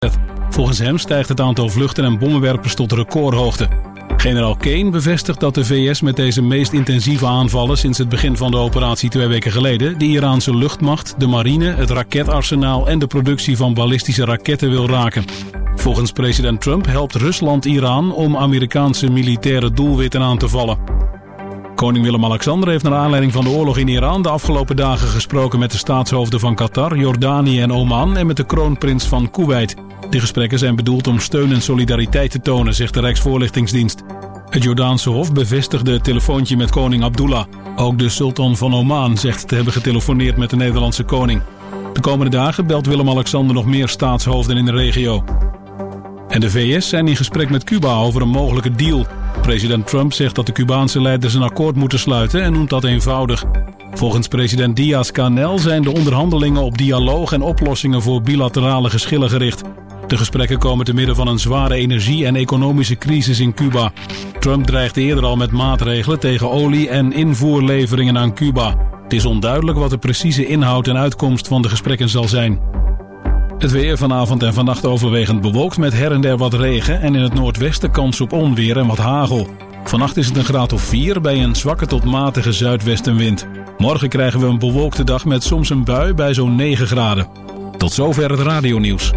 Volgens hem stijgt het aantal vluchten en bommenwerpers tot recordhoogte. Generaal Kane bevestigt dat de VS met deze meest intensieve aanvallen sinds het begin van de operatie 2 weken geleden de Iraanse luchtmacht, de marine, het raketarsenaal en de productie van ballistische raketten wil raken. Volgens president Trump helpt Rusland Iran om Amerikaanse militaire doelwitten aan te vallen. Koning Willem-Alexander heeft naar aanleiding van de oorlog in Iran de afgelopen dagen gesproken met de staatshoofden van Qatar, Jordanië en Oman en met de kroonprins van Koeweit. Die gesprekken zijn bedoeld om steun en solidariteit te tonen, zegt de Rijksvoorlichtingsdienst. Het Jordaanse Hof bevestigde het telefoontje met koning Abdullah. Ook de sultan van Oman zegt te hebben getelefoneerd met de Nederlandse koning. De komende dagen belt Willem-Alexander nog meer staatshoofden in de regio. En de VS zijn in gesprek met Cuba over een mogelijke deal. President Trump zegt dat de Cubaanse leiders een akkoord moeten sluiten en noemt dat eenvoudig. Volgens president Díaz-Canel zijn de onderhandelingen op dialoog en oplossingen voor bilaterale geschillen gericht. De gesprekken komen te midden van een zware energie- en economische crisis in Cuba. Trump dreigde eerder al met maatregelen tegen olie- en invoerleveringen aan Cuba. Het is onduidelijk wat de precieze inhoud en uitkomst van de gesprekken zal zijn. Het weer vanavond en vannacht overwegend bewolkt met her en der wat regen en in het noordwesten kans op onweer en wat hagel. Vannacht is het een graad of 4 bij een zwakke tot matige zuidwestenwind. Morgen krijgen we een bewolkte dag met soms een bui bij zo'n 9 graden. Tot zover het radionieuws.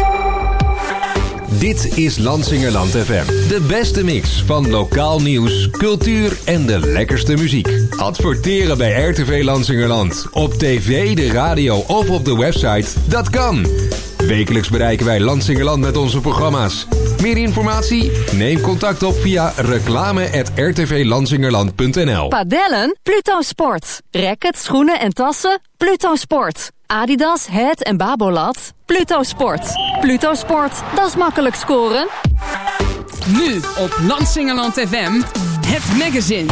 Dit is Lansingerland FM. De beste mix van lokaal nieuws, cultuur en de lekkerste muziek. Adverteren bij RTV Lansingerland. Op tv, de radio of op de website. Dat kan. Wekelijks bereiken wij Lansingerland met onze programma's. Meer informatie? Neem contact op via reclame@rtvlansingerland.nl. Padellen? Pluto Sport. Rackets, schoenen en tassen? Pluto Sport. Adidas, Het en Babolat? Pluto Sport. Pluto Sport, dat is makkelijk scoren. Nu op Lansingerland FM, het magazine.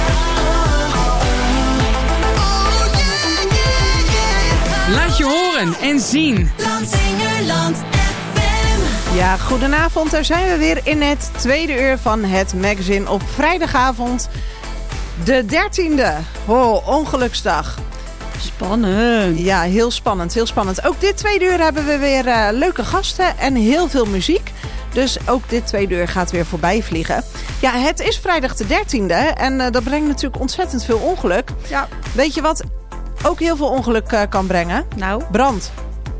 Laat je horen en zien. Lansingerland FM. Ja, goedenavond. Daar zijn we weer in het tweede uur van het magazine op vrijdagavond. De 13e. Oh, ongeluksdag. Spannend. Ja, heel spannend, heel spannend. Ook dit tweede uur hebben we weer leuke gasten en heel veel muziek. Dus ook dit tweede uur gaat weer voorbij vliegen. Ja, het is vrijdag de 13e en dat brengt natuurlijk ontzettend veel ongeluk. Ja. Weet je wat ook heel veel ongeluk kan brengen? Nou? Brand.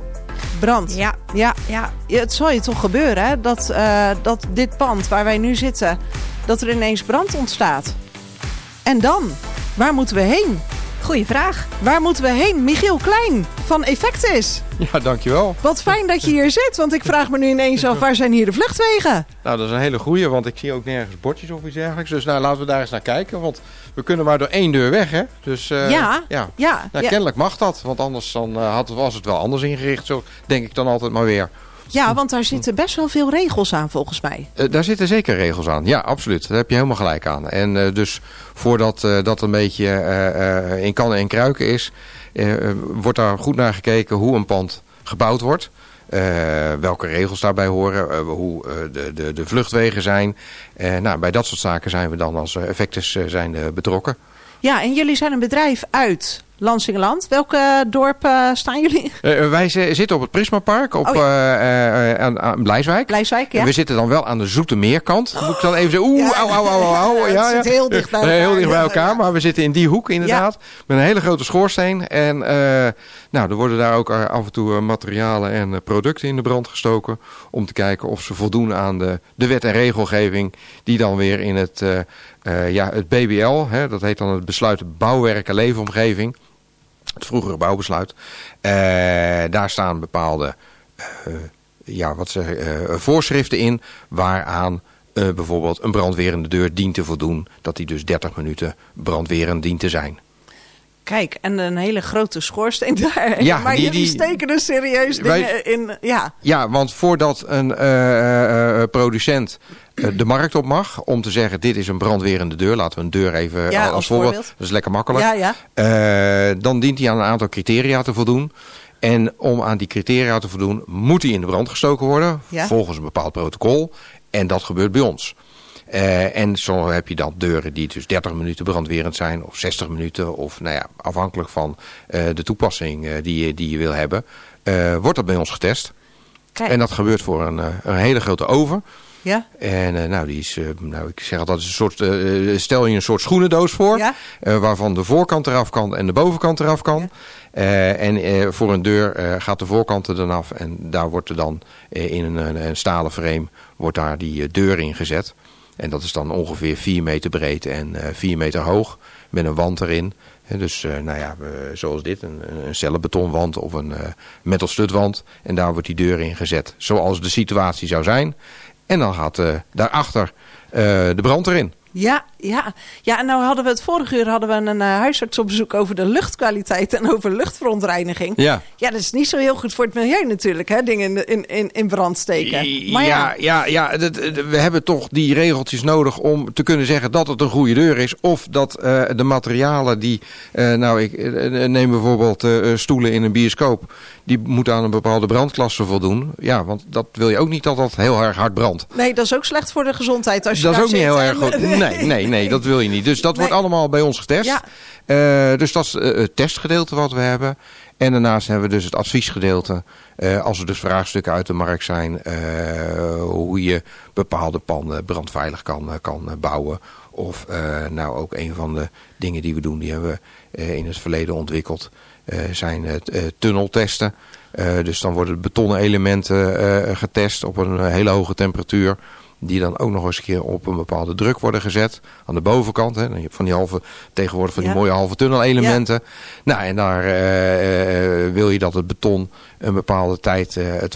Ja. Het zal je toch gebeuren, hè? Dat dit pand waar wij nu zitten, dat er ineens brand ontstaat. En dan? Waar moeten we heen? Goeie vraag. Waar moeten we heen? Michiel Klein van Effectis. Ja, dankjewel. Wat fijn dat je hier zit, want ik vraag me nu ineens af, waar zijn hier de vluchtwegen? Nou, dat is een hele goeie, want ik zie ook nergens bordjes of iets dergelijks. Dus nou, laten we daar eens naar kijken, want we kunnen maar door 1 deur weg, hè? Dus kennelijk mag dat, want anders dan, was het wel anders ingericht, zo denk ik dan altijd maar weer. Ja, want daar zitten best wel veel regels aan volgens mij. Daar zitten zeker regels aan. Ja, absoluut. Daar heb je helemaal gelijk aan. En dus voordat dat een beetje in kannen en kruiken is, wordt daar goed naar gekeken hoe een pand gebouwd wordt. Welke regels daarbij horen, hoe de vluchtwegen zijn. Bij dat soort zaken zijn we dan als Effectis betrokken. Ja, en jullie zijn een bedrijf uit Lansingerland. Welke dorp staan jullie? Wij zitten op het Prismapark aan Blijswijk. Blijswijk, ja. En we zitten dan wel aan de Zoetermeerkant. Moet ik dan even zeggen, auw. Het zit heel dicht bij elkaar. Heel dicht bij elkaar, maar we zitten in die hoek inderdaad. Ja. Met een hele grote schoorsteen. En er worden daar ook af en toe materialen en producten in de brand gestoken. Om te kijken of ze voldoen aan de wet en regelgeving. Die dan weer in het BBL, dat heet dan het besluit bouwwerk en leefomgeving. Het vroegere bouwbesluit. Daar staan bepaalde voorschriften in waaraan bijvoorbeeld een brandwerende deur dient te voldoen. Dat die dus 30 minuten brandwerend dient te zijn. Kijk, en een hele grote schoorsteen daar. Ja, maar jullie steken er serieus dingen in. Ja. Ja, want voordat een producent de markt op mag om te zeggen, dit is een brandwerende deur. Laten we een deur even als voorbeeld. Dat is lekker makkelijk. Dan dient hij aan een aantal criteria te voldoen. En om aan die criteria te voldoen, moet hij in de brand gestoken worden. Ja. Volgens een bepaald protocol. En dat gebeurt bij ons. En zo heb je dan deuren die dus 30 minuten brandwerend zijn. Of 60 minuten. Of afhankelijk van de toepassing die je wil hebben. Wordt dat bij ons getest. Kijk. En dat gebeurt voor een hele grote oven. Ja. En die is, ik zeg altijd, een soort, stel je een soort schoenendoos voor. Ja. Waarvan de voorkant eraf kan en de bovenkant eraf kan. Ja. Voor een deur gaat de voorkant er dan af. En daar wordt er dan in een stalen frame wordt daar die deur in gezet. En dat is dan ongeveer 4 meter breed en 4 meter hoog. Met een wand erin. Dus zoals dit, een cellenbetonwand of een metal studwand. En daar wordt die deur in gezet. Zoals de situatie zou zijn. En dan gaat daarachter de brand erin. Ja, en nou hadden we het vorige uur een huisarts op bezoek over de luchtkwaliteit en over luchtverontreiniging. Ja, dat is niet zo heel goed voor het milieu natuurlijk, hè, dingen in brand steken. Maar we hebben toch die regeltjes nodig om te kunnen zeggen dat het een goede deur is. Of dat de materialen die, ik neem bijvoorbeeld stoelen in een bioscoop, die moeten aan een bepaalde brandklasse voldoen. Ja, want dat wil je ook niet dat dat heel erg hard brandt. Nee, dat is ook slecht voor de gezondheid. Als je dat is ook niet heel erg goed. Nee, dat wil je niet. Dus dat wordt allemaal bij ons getest. Ja. Dus dat is het testgedeelte wat we hebben. En daarnaast hebben we dus het adviesgedeelte. Als er dus vraagstukken uit de markt zijn. Hoe je bepaalde panden brandveilig kan bouwen. Of ook een van de dingen die we doen. Die hebben we in het verleden ontwikkeld. Zijn tunneltesten. Dus dan worden betonnen elementen getest op een hele hoge temperatuur. Die dan ook nog eens een keer op een bepaalde druk worden gezet. Aan de bovenkant. Hè. Je hebt van die tegenwoordig van die mooie halve tunnelelementen. Ja. Nou, en daar wil je dat het beton een bepaalde tijd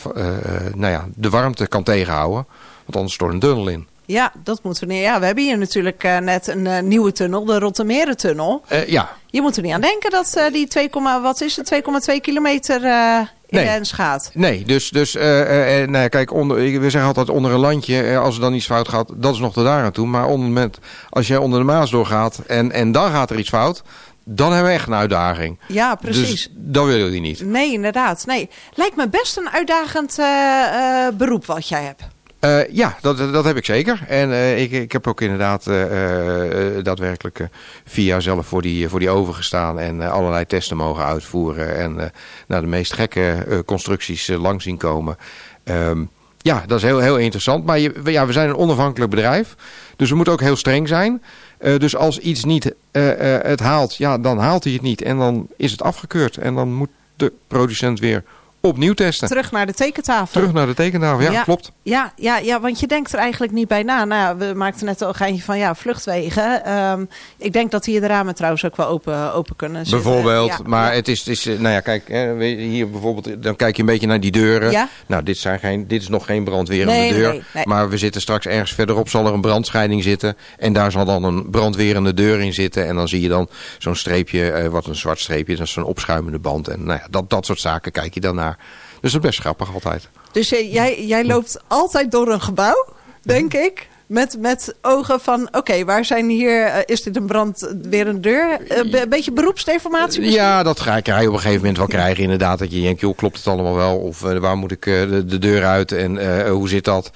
de warmte kan tegenhouden. Want anders stort een tunnel in. Ja, dat moeten we niet. Ja, we hebben hier natuurlijk net een nieuwe tunnel, de Rottermerentunnel. Je moet er niet aan denken dat die 2,2 kilometer in de Ens gaat. Nee, dus kijk, we zeggen altijd onder een landje, als er dan iets fout gaat, dat is nog tot daar aan toe. Maar als jij onder de Maas doorgaat en dan gaat er iets fout, dan hebben we echt een uitdaging. Ja, precies. Dus dat willen we niet. Nee, inderdaad. Nee. Lijkt me best een uitdagend beroep wat jij hebt. Dat heb ik zeker. En ik heb ook inderdaad daadwerkelijk 4 jaar zelf voor die oven gestaan en allerlei testen mogen uitvoeren. En de meest gekke constructies langs zien komen. Dat is heel, heel interessant. Maar we zijn een onafhankelijk bedrijf. Dus we moeten ook heel streng zijn. Dus als iets niet het haalt, dan haalt hij het niet. En dan is het afgekeurd. En dan moet de producent weer opnieuw testen. Terug naar de tekentafel. Ja, klopt. Ja, want je denkt er eigenlijk niet bij na. Nou, we maakten net al een geintje van vluchtwegen. Ik denk dat hier de ramen trouwens ook wel open kunnen zitten. Bijvoorbeeld, maar het is kijk, hier bijvoorbeeld, dan kijk je een beetje naar die deuren. Ja? Nou, dit is nog geen brandwerende deur. Nee. Maar we zitten straks ergens verderop, zal er een brandscheiding zitten. En daar zal dan een brandwerende deur in zitten. En dan zie je dan zo'n streepje, wat een zwart streepje, dat is zo'n opschuimende band. En dat soort zaken kijk je dan naar. Dus dat is best grappig altijd. Dus jij loopt altijd door een gebouw, denk ik. Met ogen van, oké, waar zijn hier, is dit een brandwerende deur? Een beetje beroepsdeformatie misschien? Ja, dat ga je op een gegeven moment wel krijgen inderdaad. Dat je denkt, joh, klopt het allemaal wel? Of waar moet ik de deur uit? En hoe zit dat?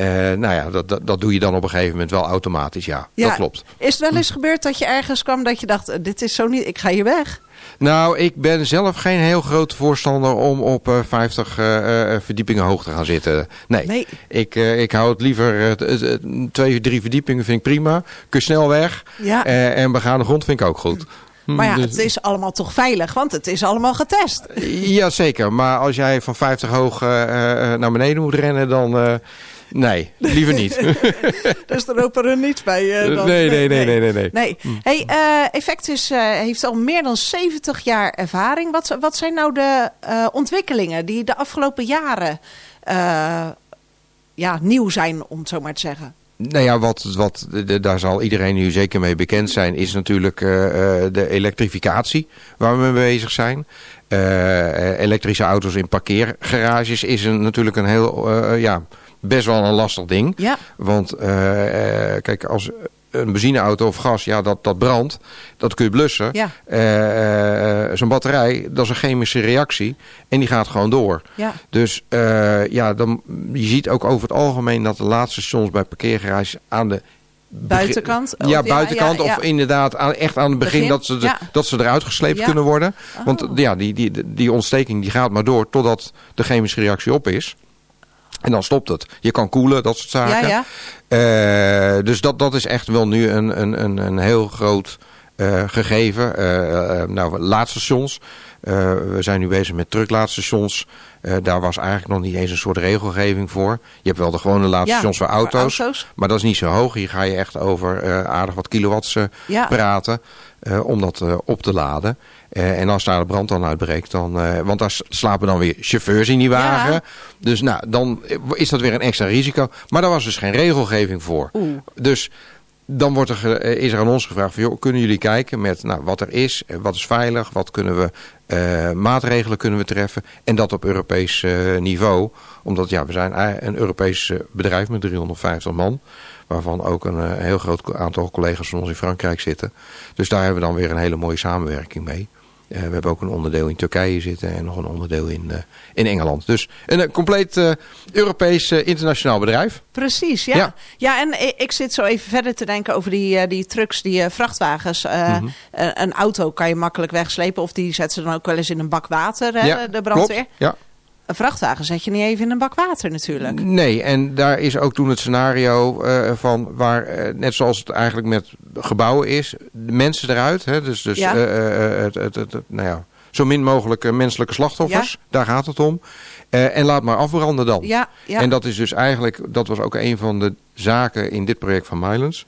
Dat doe je dan op een gegeven moment wel automatisch, ja. Dat klopt. Is het wel eens gebeurd dat je ergens kwam dat je dacht, dit is zo niet, ik ga hier weg? Nou, ik ben zelf geen heel groot voorstander om op 50 verdiepingen hoog te gaan zitten. Nee. Ik hou het liever 2, 3 verdiepingen vind ik prima. Kun je snel weg. Ja. En begane grond vind ik ook goed. Maar het is allemaal toch veilig, want het is allemaal getest. Jazeker, maar als jij van 50 hoog naar beneden moet rennen, dan... Nee, liever niet. Dus er lopen er niets bij? Nee. Hey, Effectus heeft al meer dan 70 jaar ervaring. Wat zijn nou de ontwikkelingen die de afgelopen jaren nieuw zijn, om het zo maar te zeggen? Nou ja, daar zal iedereen nu zeker mee bekend zijn, is natuurlijk de elektrificatie waar we mee bezig zijn. Elektrische auto's in parkeergarages is natuurlijk een heel... best wel een lastig ding. Ja. Want kijk, als een benzineauto of gas, dat brandt. Dat kun je blussen. Ja. Zo'n batterij, dat is een chemische reactie. En die gaat gewoon door. Ja. Dus je ziet ook over het algemeen dat de laadstations bij parkeergarages aan de... Buitenkant? Buitenkant. Of inderdaad echt aan het begin dat ze eruit gesleept kunnen worden. Want die ontsteking die gaat maar door totdat de chemische reactie op is. En dan stopt het. Je kan koelen, dat soort zaken. Ja. Dus dat is echt wel nu een heel groot gegeven. Laadstations. We zijn nu bezig met trucklaadstations. Daar was eigenlijk nog niet eens een soort regelgeving voor. Je hebt wel de gewone laadstations voor auto's. Maar dat is niet zo hoog. Hier ga je echt over aardig wat kilowatts praten. Om dat op te laden. En als daar de brand dan uitbreekt, want daar slapen dan weer chauffeurs in die wagen. Ja. Dus dan is dat weer een extra risico. Maar daar was dus geen regelgeving voor. Dus dan is er aan ons gevraagd van, kunnen jullie kijken met wat er is, wat is veilig, wat kunnen we maatregelen kunnen we treffen. En dat op Europees niveau. Omdat we zijn een Europees bedrijf met 350 man. Waarvan ook een heel groot aantal collega's van ons in Frankrijk zitten. Dus daar hebben we dan weer een hele mooie samenwerking mee. We hebben ook een onderdeel in Turkije zitten en nog een onderdeel in Engeland. Dus een compleet Europees internationaal bedrijf. Precies, ja. Ja, en ik zit zo even verder te denken over die trucks, die vrachtwagens. Een auto kan je makkelijk wegslepen of die zetten ze dan ook wel eens in een bak water, de brandweer. Klopt, ja. Een vrachtwagen zet je niet even in een bak water natuurlijk. Nee, en daar is ook toen het scenario van waar, net zoals het eigenlijk met gebouwen is, de mensen eruit. Hè, dus zo min mogelijk menselijke slachtoffers. Ja. Daar gaat het om. En laat maar afbranden dan. Ja. En dat is dus eigenlijk, dat was ook een van de zaken in dit project van Milens.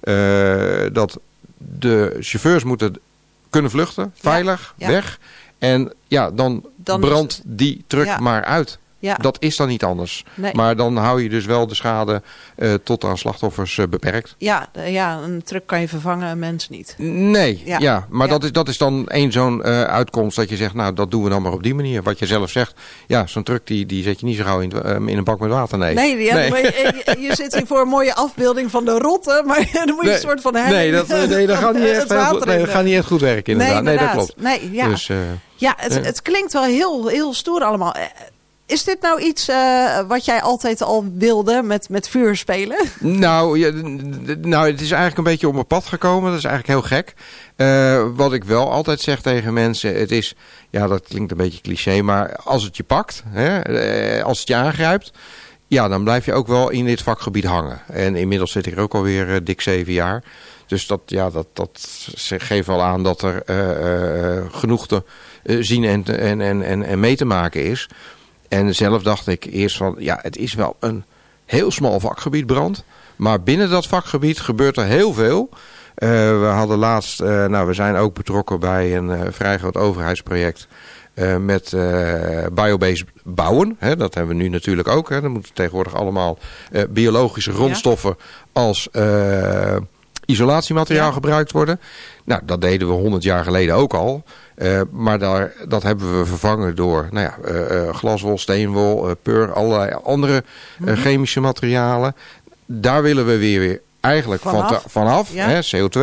Dat de chauffeurs moeten kunnen vluchten, veilig, weg. En dan brandt die truck maar uit. Ja. Dat is dan niet anders. Nee. Maar dan hou je dus wel de schade tot aan slachtoffers beperkt. Ja, een truck kan je vervangen, een mens niet. Nee, maar dat is dan één zo'n uitkomst dat je zegt, dat doen we dan maar op die manier. Wat je zelf zegt, zo'n truck die zet je niet zo gauw in een bak met water. Nee. Maar je zit hier voor een mooie afbeelding van de rotte, maar dan moet je een soort van dat gaat niet echt goed werken inderdaad. Nee, dat klopt. Dus, het klinkt wel heel, heel stoer allemaal. Is dit nou iets wat jij altijd al wilde met vuur spelen? Nou, het is eigenlijk een beetje op mijn pad gekomen. Dat is eigenlijk heel gek. Wat ik wel altijd zeg tegen mensen, het is, dat klinkt een beetje cliché, maar als het je pakt, als het je aangrijpt, dan blijf je ook wel in dit vakgebied hangen. En inmiddels zit ik er ook alweer dik 7 jaar. Dus dat geeft wel aan dat er genoeg te zien en mee te maken is. En zelf dacht ik eerst van, het is wel een heel smal vakgebied brand. Maar binnen dat vakgebied gebeurt er heel veel. We hadden laatst, we zijn ook betrokken bij een vrij groot overheidsproject met biobased bouwen. Dat hebben we nu natuurlijk ook. Er moeten tegenwoordig allemaal biologische grondstoffen als isolatiemateriaal gebruikt worden. Dat deden we 100 jaar geleden ook al. Maar dat hebben we vervangen door glaswol, steenwol, pur, allerlei andere chemische materialen. Daar willen we weer eigenlijk vanaf CO2.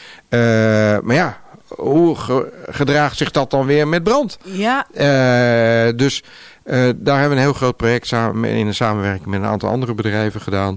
Maar hoe gedraagt zich dat dan weer met brand? Ja. Dus daar hebben we een heel groot project in een samenwerking met een aantal andere bedrijven gedaan.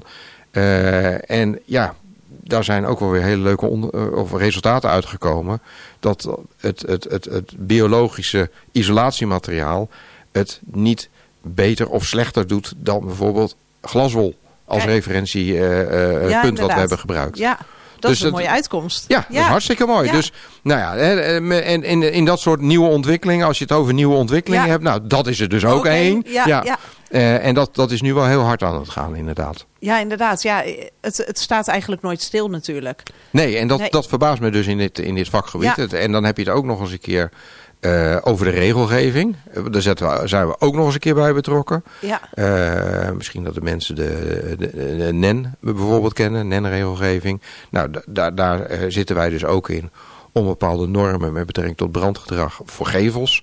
Daar zijn ook wel weer hele leuke resultaten uitgekomen. Dat het biologische isolatiemateriaal het niet beter of slechter doet dan bijvoorbeeld glaswol als referentiepunt wat we hebben gebruikt. Ja, dat is een mooie uitkomst. Ja, dat is hartstikke mooi. Ja. Dus en in dat soort nieuwe ontwikkelingen, als je het over nieuwe ontwikkelingen hebt, dat is er dus ook één. Ja. En dat is nu wel heel hard aan het gaan, inderdaad. Ja, inderdaad. Ja, het staat eigenlijk nooit stil natuurlijk. Nee, en dat verbaast me dus in dit vakgebied. Ja. En dan heb je het ook nog eens een keer over de regelgeving. Daar zijn we ook nog eens een keer bij betrokken. Ja. Misschien dat de mensen de NEN bijvoorbeeld kennen, NEN-regelgeving. Daar zitten wij dus ook in om bepaalde normen met betrekking tot brandgedrag voor gevels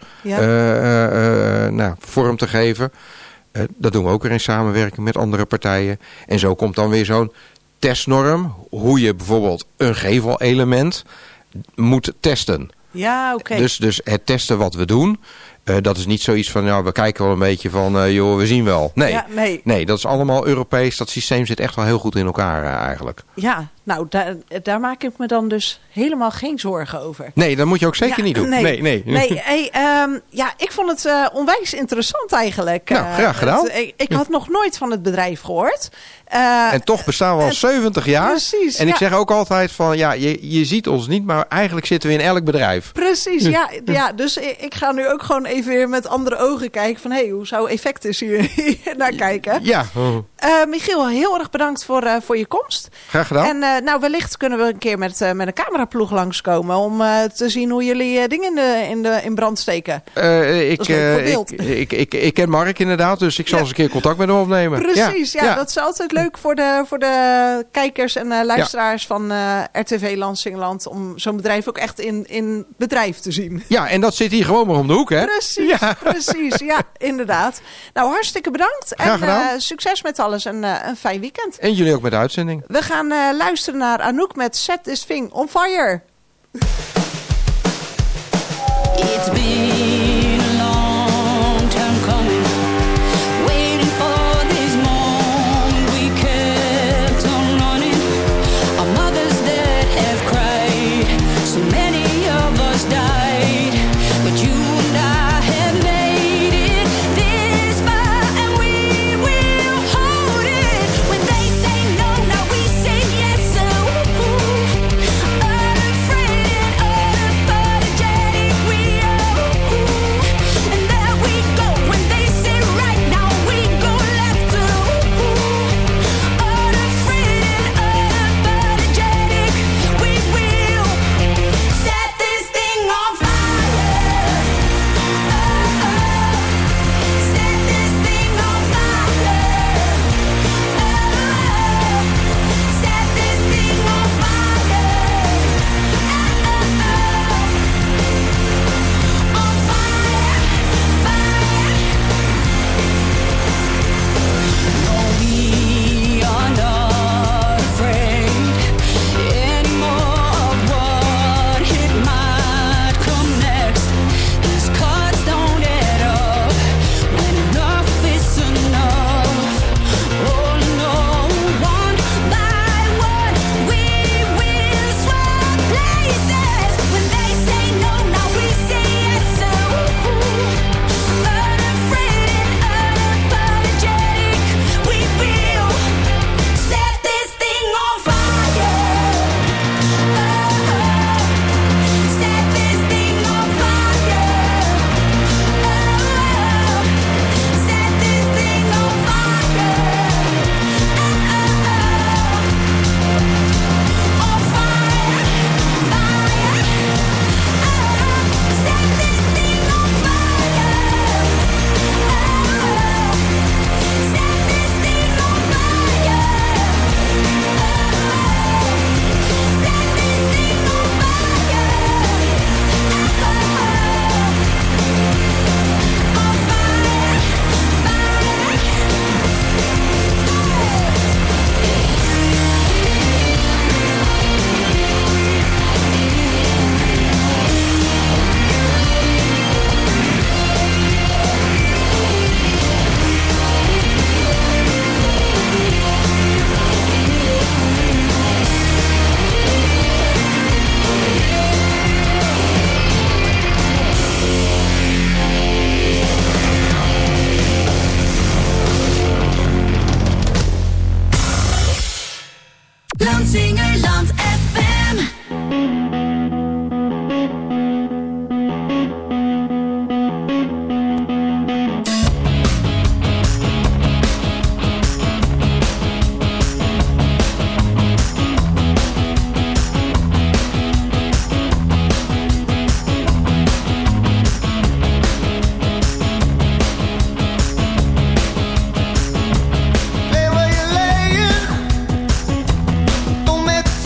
vorm te geven. Dat doen we ook weer in samenwerking met andere partijen. En zo komt dan weer zo'n testnorm. Hoe je bijvoorbeeld een gevelelement moet testen. Ja, oké. Dus het testen wat we doen. Dat is niet zoiets van, we kijken wel een beetje van, we zien wel. Nee, dat is allemaal Europees. Dat systeem zit echt wel heel goed in elkaar eigenlijk. Ja, Nou, daar maak ik me dan dus helemaal geen zorgen over. Nee, dat moet je ook zeker niet doen. Nee. Ik vond het onwijs interessant eigenlijk. Nou, graag gedaan. Ik had nog nooit van het bedrijf gehoord. En toch bestaan we al 70 jaar. Precies. En ik zeg ook altijd van, je ziet ons niet, maar eigenlijk zitten we in elk bedrijf. Precies, ja. Dus ik ga nu ook gewoon even weer met andere ogen kijken van, hoe zou Effectus hier naar kijken? Ja. Michiel, heel erg bedankt voor je komst. Graag gedaan. En wellicht kunnen we een keer met een cameraploeg langskomen om te zien hoe jullie dingen in brand steken. Ik ken Mark inderdaad, dus ik zal eens een keer contact met hem opnemen. Precies, dat is altijd leuk voor de kijkers en luisteraars van RTV Lansingerland om zo'n bedrijf ook echt in bedrijf te zien. Ja, en dat zit hier gewoon maar om de hoek, hè? Precies, inderdaad. Nou, hartstikke bedankt. Graag gedaan. En succes met alles en een fijn weekend. En jullie ook met de uitzending. We gaan luisteren naar Anouk met Set This Thing on Fire. It's been a long time coming, waiting for this moment. We kept on running. Our mothers that have cried, so many of us died, but you and I have made it this far, and we will hold it. When they say no, now we say yes. So unafraid and unapologetic, we are. And there we go. When they say right, now we go left. Unafraid and unapologetic, we will set this thing on fire. Set this thing on fire. Set this thing on fire. On fire, fire. No, we are not afraid anymore of what it might come next. These cards don't add up when enough is enough. Oh no, one by one we will swap places. When they say no, now we say yes. So unafraid and unapologetic, we will set this thing on fire. Set this thing on fire. Set this thing on fire. On fire, fire. Set this thing on fire. Set this thing on fire. Set this thing on fire. On fire, Lansingerland FM. Lay where you're laying, don't make a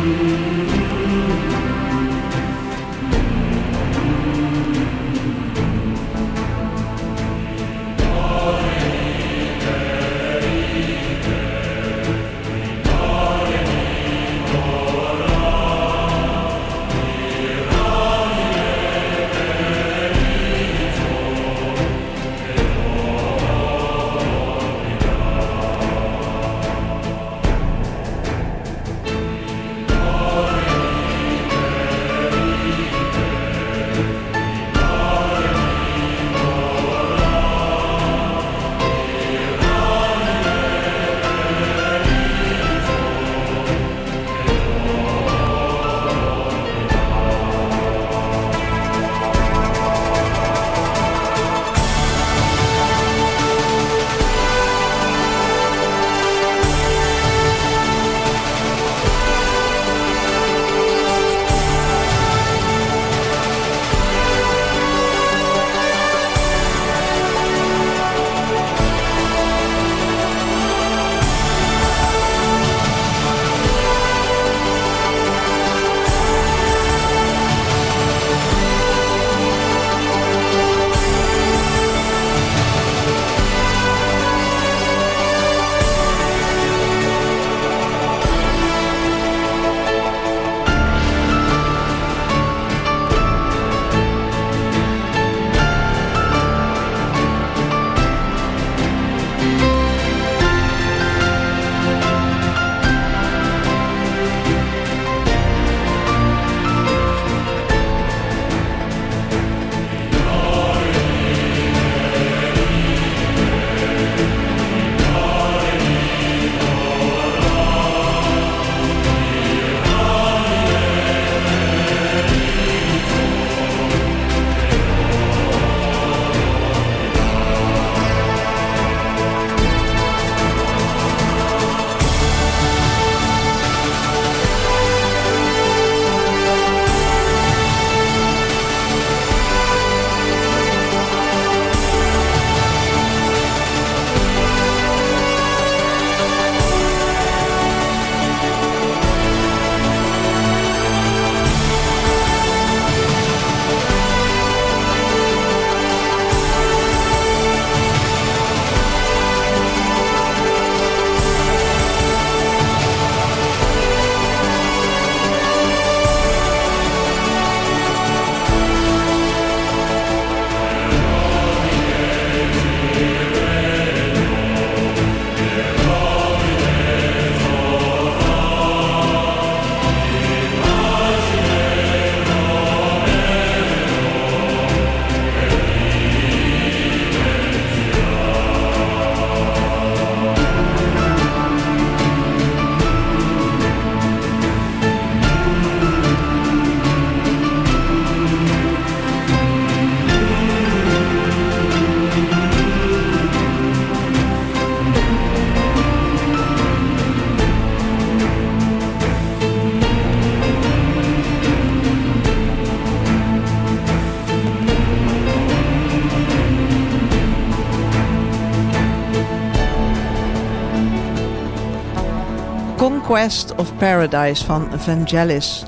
Conquest of Paradise van Vangelis.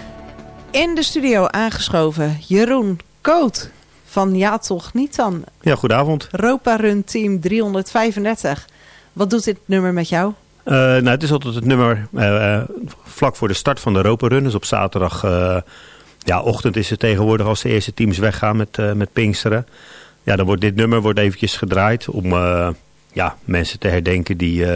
In de studio aangeschoven Jeroen Koot van Ja Toch Niet Dan. Ja, goedenavond. Europa Run Team 335. Wat doet dit nummer met jou? Het is altijd het nummer vlak voor de start van de Europa Run. Dus op zaterdag ochtend is het tegenwoordig als de eerste teams weggaan met Pinksteren. Ja, dan wordt dit nummer eventjes gedraaid om mensen te herdenken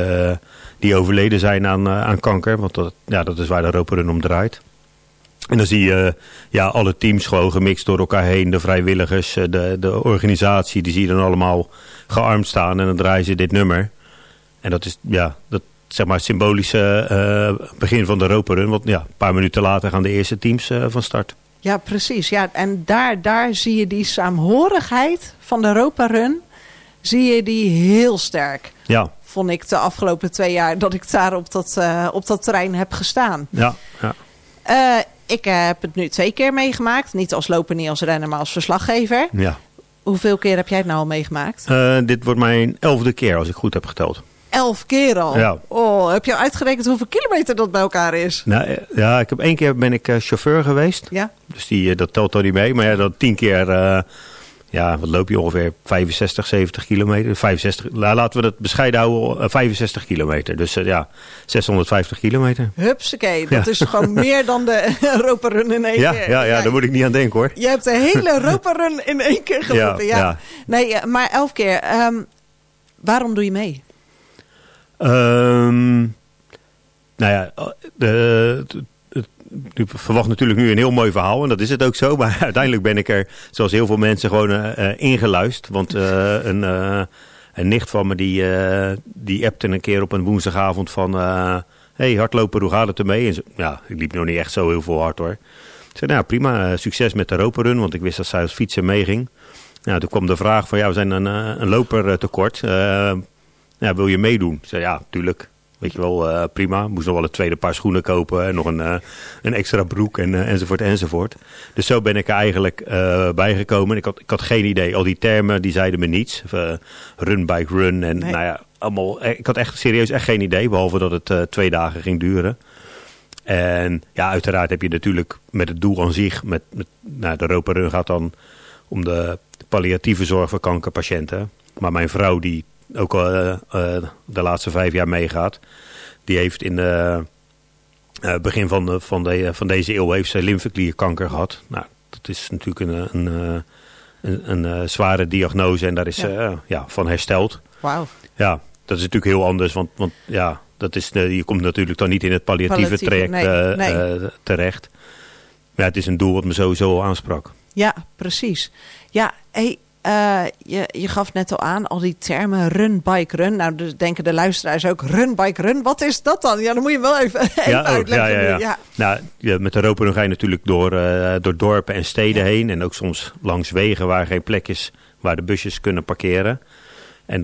die overleden zijn aan kanker. Want dat is waar de Europa Run om draait. En dan zie je alle teams gewoon gemixt door elkaar heen. De vrijwilligers, de organisatie, die zie je dan allemaal gearmd staan. En dan draaien ze dit nummer. En dat is zeg maar het symbolische begin van de Europa Run. Want een paar minuten later gaan de eerste teams van start. Ja, precies. Ja, en daar zie je die saamhorigheid van de Europa Run. Zie je die heel sterk. Ja. Vond ik de afgelopen 2 jaar dat ik daar op dat terrein heb gestaan. Ja. Ik heb het nu 2 keer meegemaakt. Niet als loper, niet als renner, maar als verslaggever. Ja. Hoeveel keer heb jij het nou al meegemaakt? Dit wordt mijn 11e keer als ik goed heb geteld. 11 keer al? Ja. Oh, heb je al uitgerekend hoeveel kilometer dat bij elkaar is? Nou, ja, ik heb 1 keer ben ik chauffeur geweest. Ja. Dus dat telt dan niet mee. Maar ja, dan 10 keer, wat loop je ongeveer? 65, 70 kilometer. 65, laten we het bescheiden houden, 65 kilometer. Dus 650 kilometer. Hupsakee, dat is gewoon meer dan de Europa Run in 1 keer. Ja, daar moet ik niet aan denken hoor. Je hebt de hele Europa Run in 1 keer gelopen. Ja. Nee, maar 11 keer. Waarom doe je mee? Ik verwacht natuurlijk nu een heel mooi verhaal. En dat is het ook zo. Maar uiteindelijk ben ik er, zoals heel veel mensen, gewoon ingeluisterd. Want een nicht van me die appte een keer op een woensdagavond van... hey, hardloper, hoe gaat het ermee? En ik liep nog niet echt zo heel veel hard hoor. Ik zei, nou prima, succes met de Europa Run. Want ik wist dat zij als fietser meeging. Nou, toen kwam de vraag van, we zijn een loper tekort. Wil je meedoen? Ik zei, ja, tuurlijk. Weet je wel, prima. Moest nog wel een tweede paar schoenen kopen. En nog een extra broek enzovoort. Dus zo ben ik er eigenlijk bijgekomen. Ik had geen idee. Al die termen, die zeiden me niets. Run, bike, run. En allemaal. Ik had echt serieus geen idee. Behalve dat het 2 dagen ging duren. En ja, uiteraard heb je natuurlijk met het doel aan zich. De Europa Run gaat dan om de palliatieve zorg voor kankerpatiënten. Maar mijn vrouw die ook al de laatste 5 jaar meegaat. Die heeft in begin van deze eeuw heeft ze lymfeklierkanker gehad. Nou, dat is natuurlijk een zware diagnose en daar is van hersteld. Wauw. Ja, dat is natuurlijk heel anders, want dat is, je komt natuurlijk dan niet in het palliatieve traject terecht. Maar het is een doel wat me sowieso aansprak. Ja, precies. Ja, je gaf net al aan, al die termen run, bike, run. Nou, dus denken de luisteraars ook, run, bike, run. Wat is dat dan? Ja, dan moet je wel even uitleggen. Ja. Nou, met de Europa Run ga je natuurlijk door dorpen en steden heen. En ook soms langs wegen waar geen plek is waar de busjes kunnen parkeren. En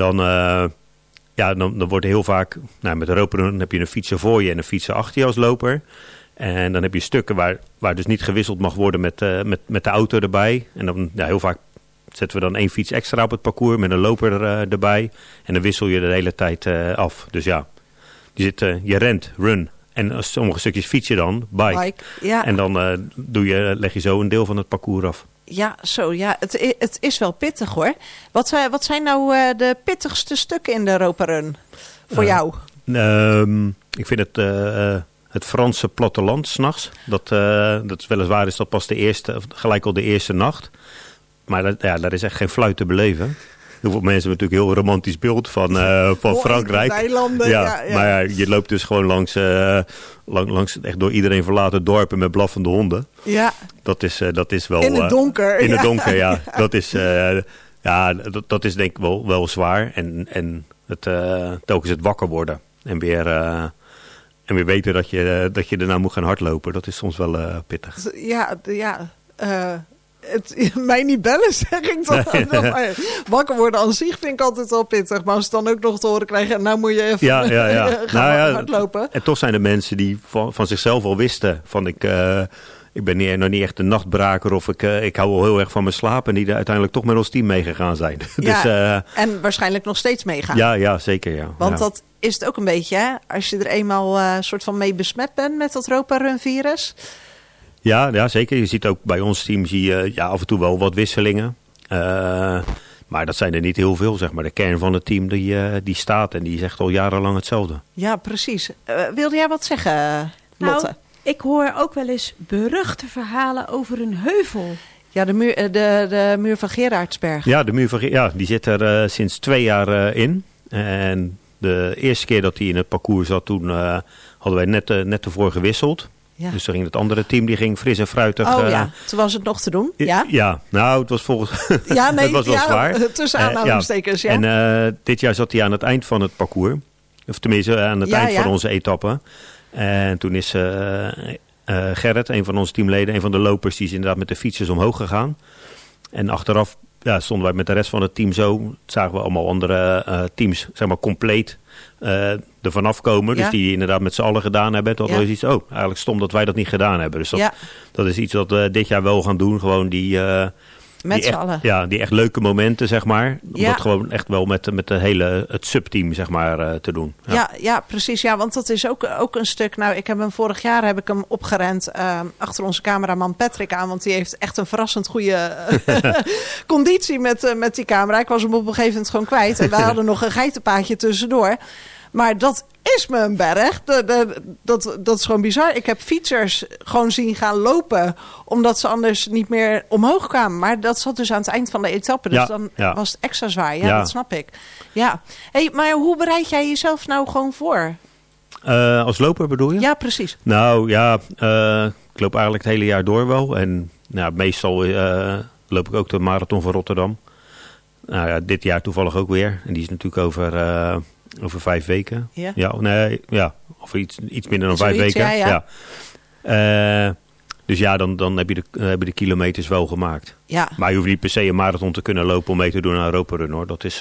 dan wordt heel vaak, met de Europa Run heb je een fietser voor je en een fietser achter je als loper. En dan heb je stukken waar dus niet gewisseld mag worden met de auto erbij. En dan heel vaak zetten we dan 1 fiets extra op het parcours met een loper erbij. En dan wissel je de hele tijd af. Dus ja, je rent, run. En sommige stukjes fiets je dan, bike. Ja. En dan leg je zo een deel van het parcours af. Ja, zo ja. Het is wel pittig hoor. Wat zijn nou de pittigste stukken in de Europa Run voor jou? Ik vind het Franse platteland 's nachts. Dat is weliswaar is dat pas gelijk al de eerste nacht. Maar daar is echt geen fluit te beleven. Heel veel mensen hebben natuurlijk een heel romantisch beeld van Frankrijk. Eilanden, Maar je loopt dus gewoon langs echt door iedereen verlaten dorpen met blaffende honden. Ja. Dat is wel... In het donker. In het donker, ja. Dat is denk ik wel zwaar. En telkens het wakker worden. En weer weten dat je daarna moet gaan hardlopen. Dat is soms wel pittig. Mij niet bellen, zeg ik dan. Nee. Wakker worden aan zich vind ik altijd wel pittig. Maar als ze dan ook nog te horen krijgen... nou moet je even gaan hardlopen. En toch zijn er mensen die van zichzelf al wisten... van ik ben nog niet echt een nachtbraker... of ik hou wel heel erg van mijn slaap... en die er uiteindelijk toch met ons team meegegaan zijn. Ja, en waarschijnlijk nog steeds meegaan. Ja, zeker. Ja. Want dat is het ook een beetje, hè? Als je er eenmaal soort van mee besmet bent... met dat Europa Run virus... Ja, zeker. Je ziet ook bij ons team af en toe wel wat wisselingen. Maar dat zijn er niet heel veel, zeg maar. De kern van het team die staat en die is echt al jarenlang hetzelfde. Ja, precies. Wilde jij wat zeggen, Lotte? Nou, ik hoor ook wel eens beruchte verhalen over een heuvel. Ja, de muur van Gerardsberg. Ja, de muur van die zit er sinds 2 jaar in. En de eerste keer dat hij in het parcours zat, toen hadden wij net ervoor gewisseld. Ja. Dus toen ging het andere team, die ging fris en fruitig. Toen was het nog te doen. Ja, nou, het was volgens... het was wel zwaar. Tussen aanhalingstekens, En dit jaar zat hij aan het eind van het parcours. Of tenminste, aan het eind van onze etappe. En toen is Gerrit, een van onze teamleden, een van de lopers, die is inderdaad met de fietsers omhoog gegaan. En achteraf stonden wij met de rest van het team zo. Zagen we allemaal andere teams, zeg maar, compleet er vanaf komen. Dus die inderdaad met z'n allen gedaan hebben. Toen hadden we iets, eigenlijk stom dat wij dat niet gedaan hebben. Dus dat is iets dat we dit jaar wel gaan doen. Gewoon Met z'n allen. Ja, die echt leuke momenten, zeg maar. Om dat gewoon echt wel met het subteam, zeg maar, te doen. Ja, precies. Ja, want dat is ook een stuk. Nou, ik heb hem vorig jaar opgerend achter onze cameraman Patrick aan. Want die heeft echt een verrassend goede conditie met die camera. Ik was hem op een gegeven moment gewoon kwijt. En wij hadden nog een geitenpaadje tussendoor. Maar dat is me een berg. Dat is gewoon bizar. Ik heb fietsers gewoon zien gaan lopen, omdat ze anders niet meer omhoog kwamen. Maar dat zat dus aan het eind van de etappe. Dus dan was het extra zwaar. Ja, dat snap ik. Ja. Hey, maar hoe bereid jij jezelf nou gewoon voor? Als loper bedoel je? Ja, precies. Nou ja, ik loop eigenlijk het hele jaar door wel. En meestal loop ik ook de Marathon van Rotterdam. Nou ja, dit jaar toevallig ook weer. En die is natuurlijk over 5 weken. Ja. Of iets minder dan 5 weken. Ja. Dus ja, dan heb je de kilometers wel gemaakt. Ja. Maar je hoeft niet per se een marathon te kunnen lopen om mee te doen aan Europa Run, hoor. Dat is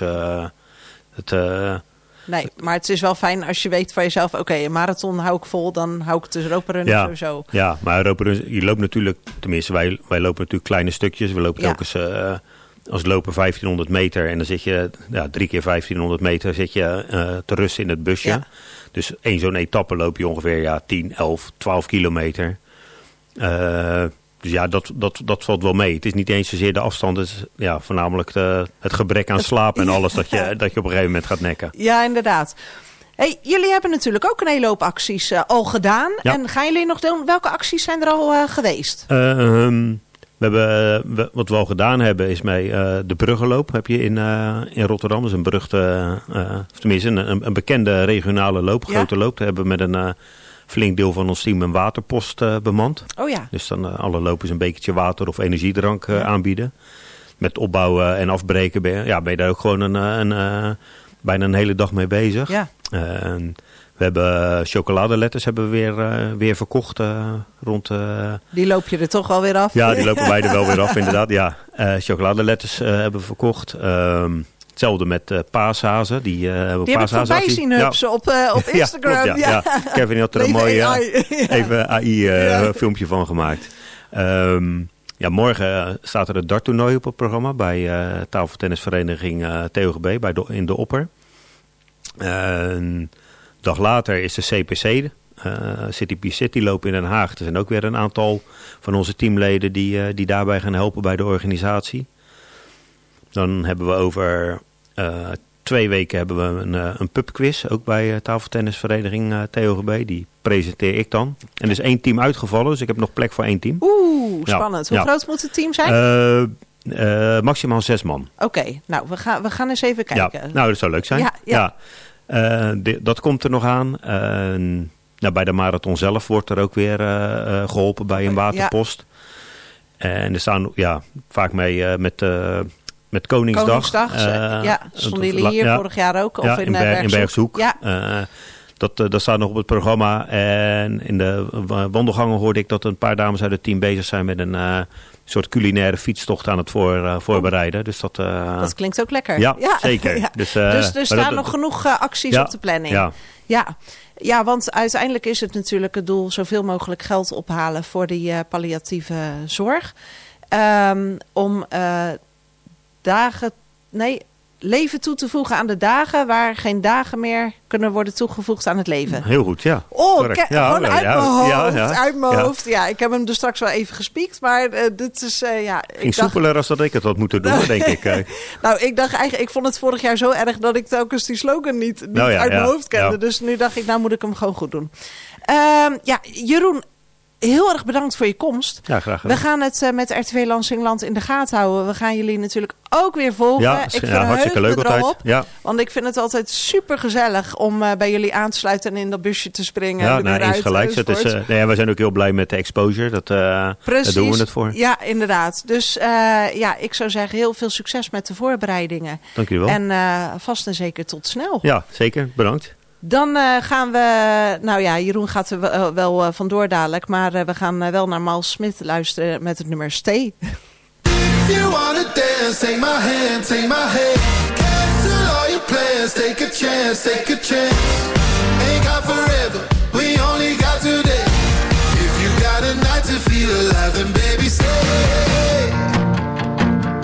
Nee, maar het is wel fijn als je weet van jezelf, oké, een marathon hou ik vol, dan hou ik het dus Europa Run sowieso. Ja, maar Europa Run, je loopt natuurlijk, tenminste wij lopen natuurlijk kleine stukjes. We lopen telkens als loper 1500 meter en dan zit je 3 keer 1500 meter zit je te rusten in het busje. Ja. Dus één zo'n etappe loop je ongeveer 10, 11, 12 kilometer. Dus ja, dat valt wel mee. Het is niet eens zozeer de afstand. Het is voornamelijk het gebrek aan slaap en alles dat je op een gegeven moment gaat nekken. Ja, inderdaad. Hey, jullie hebben natuurlijk ook een hele hoop acties al gedaan. Ja. En gaan jullie nog doen? Welke acties zijn er al geweest? Wat we al gedaan hebben is mee de bruggenloop heb je in Rotterdam. Dat is een beruchte, tenminste een bekende regionale loop, grote loop. Daar hebben we met een flink deel van ons team een waterpost bemand. Oh ja. Dus dan alle lopers een bekertje water of energiedrank aanbieden. Met opbouwen en afbreken ben je daar ook gewoon bijna een hele dag mee bezig. Ja. We hebben chocoladeletters weer verkocht rond... Die loop je er toch wel weer af? Ja, die lopen wij er wel weer af, inderdaad. Ja. Chocoladeletters hebben we verkocht. Hetzelfde met paashazen. Die heb ik voorbij zien hupsen op Instagram. Ja. Kevin had er een mooi AI-filmpje van gemaakt. Morgen staat er het darttoernooi op het programma bij tafeltennisvereniging TOGB in de Opper. Een dag later is de CPC, City P City lopen in Den Haag. Er zijn ook weer een aantal van onze teamleden die daarbij gaan helpen bij de organisatie. Dan hebben we over 2 weken hebben we een pubquiz, ook bij tafeltennisvereniging TOGB. Die presenteer ik dan. En er is 1 team uitgevallen, dus ik heb nog plek voor 1 team. Oeh, spannend. Hoe groot moet het team zijn? Maximaal 6 man. Oké, nou we gaan eens even kijken. Ja, nou dat zou leuk zijn. Ja. Dat komt er nog aan. Bij de marathon zelf wordt er ook weer geholpen bij een waterpost. Ja. En er staan vaak mee met Koningsdag. Koningsdag, stonden jullie hier vorig jaar ook? Of in Bergshoek. Ja. Dat staat nog op het programma. En in de wandelgangen hoorde ik dat een paar dames uit het team bezig zijn met een soort culinaire fietstocht aan het voorbereiden. Dus dat klinkt ook lekker. Ja, zeker. Ja. Dus er staan nog genoeg acties op de planning. Ja, want uiteindelijk is het natuurlijk het doel zoveel mogelijk geld ophalen voor die palliatieve zorg. Om leven toe te voegen aan de dagen waar geen dagen meer kunnen worden toegevoegd aan het leven. Heel goed, ja. Gewoon uit mijn hoofd. Uit mijn hoofd. Ja, ik heb hem er straks wel even gespiekt, maar dit is... Ging soepeler als dat ik het had moeten doen, denk ik. Nou, ik dacht eigenlijk, ik vond het vorig jaar zo erg dat ik telkens die slogan niet uit mijn hoofd kende. Ja. Dus nu dacht ik, nou moet ik hem gewoon goed doen. Jeroen, heel erg bedankt voor je komst. Ja, graag gedaan. We gaan het met RTV Lansingland in de gaten houden. We gaan jullie natuurlijk ook weer volgen. Ja, ik vind hartstikke leuk altijd. Ja. Want ik vind het altijd super gezellig om bij jullie aan te sluiten en in dat busje te springen. Ja, eens gelijk. We zijn ook heel blij met de exposure. Daar doen we het voor. Ja, inderdaad. Dus ik zou zeggen heel veel succes met de voorbereidingen. Dank jullie wel. En vast en zeker tot snel. Ja, zeker. Bedankt. Dan gaan we... Jeroen gaat er wel vandoor dadelijk. Maar we gaan wel naar Mal Smith luisteren met het nummer Stay. If you wanna dance, take my hand, take my hand. Cancel all your plans, take a chance, take a chance. Ain't got forever, we only got today. If you got a night to feel alive, then baby stay.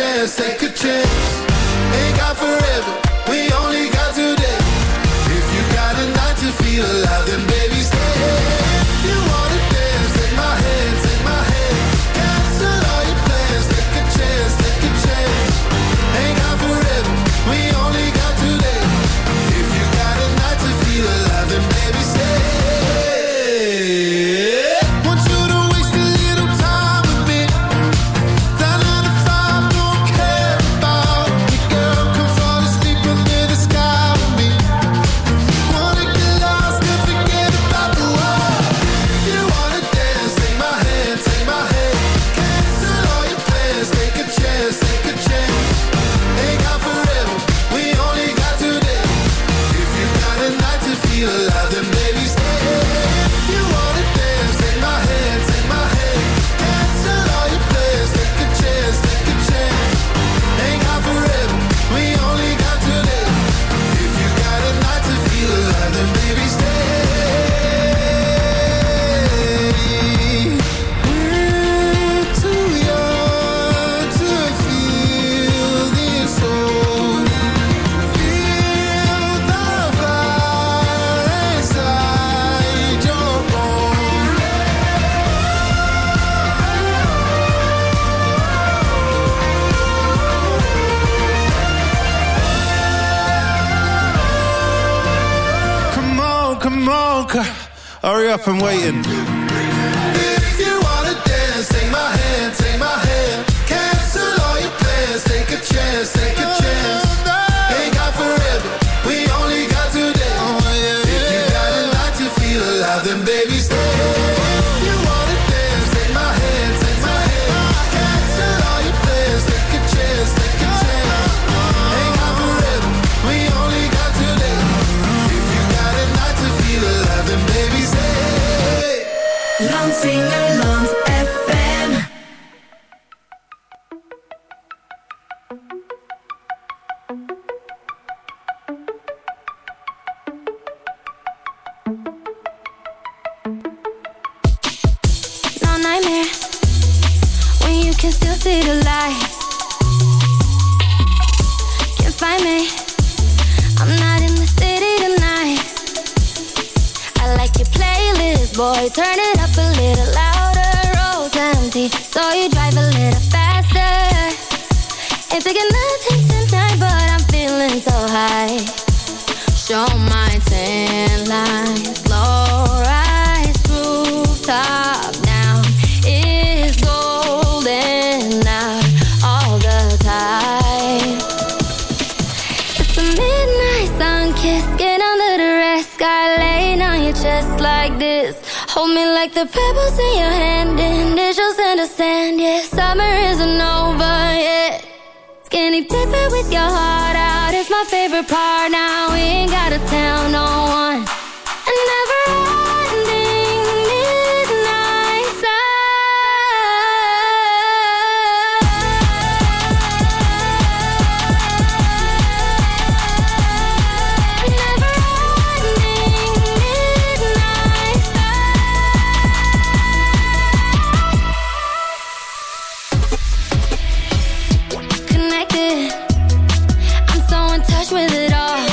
chance, take a chance. Ain't got forever, we only got today. If you got a night to feel alive, then baby stay. If you wanna dance, take my hand, take my hand. Cancel all your plans, take a chance, take a chance. Ain't got forever, we only got today. If you got a night to feel alive, then baby stay. Want you to waste a little time with me. That 9 to 5 don't care about me. Girl, come fall asleep under the sky with me. Wanna get lost and forget about the world. If you wanna dance, take my hand, take my hand. Cancel all your plans, take a chance, take a chance. Ain't got forever, we only got today. If you got a night to feel alive, then baby stay. If you wanna dance, take my hand, take my hand. Cancel all your plans, take a chance, take a chance. Ain't got forever, we only got today. If you got a night to feel alive, then baby stay. We're too young to feel this old. Feel the fire inside your bones. Come on, hurry up, I'm waiting. If you wanna dance, take my hand, take my hand. Cancel all your plans, take a chance, take a chance. Ain't got forever, we only got today. If you got a night to feel alive, then baby stay. If you wanna dance, take my hand, take my hand. Cancel all your plans, take a chance, take a chance. Ain't got forever, we only got today. If you got a night to feel alive, then baby stay. Lansingerland FM. No nightmares when you can still see the light. Can't find me, I'm not in the city tonight. I like your playlist, boy, turn it up a little louder. Road's empty, so you drive a little faster. Ain't taking nothing tonight, but I'm feeling so high. Show my tan lines, slow rise, rooftop down. It's golden out all the time. It's the midnight sun kiss, get under the red sky, laying on your chest like this. Hold me like the pebbles in your hand, initials in the sand. Yeah, summer isn't over yet. Skinny dipping with your heart out is my favorite part. Now we ain't gotta tell no one. A never-ending midnight connected. I'm so in touch with it all.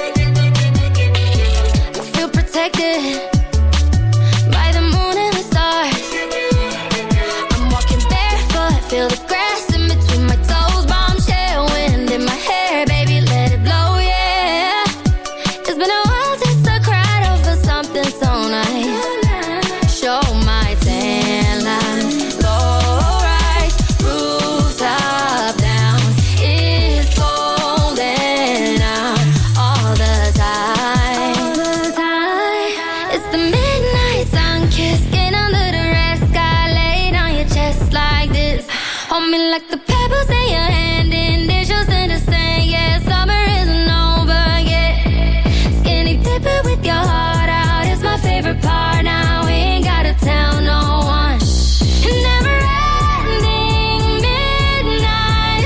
I feel protected by the moon and the stars. I'm walking barefoot, feel the grass in between my toes. Bombshell wind in my hair, baby, let it blow, yeah. It's been a while since I cried over something so nice. Show my tan lines, low rise, rooftop down. It's golden out all the time. It's the midnight sun kiss, get under the red sky, laid on your chest like this. Hold me like the pebbles in your hand, initials in the sand. Yeah, summer isn't over yet. Skinny dipping with your heart out is my favorite part. Now we ain't gotta tell no one. Never-ending midnight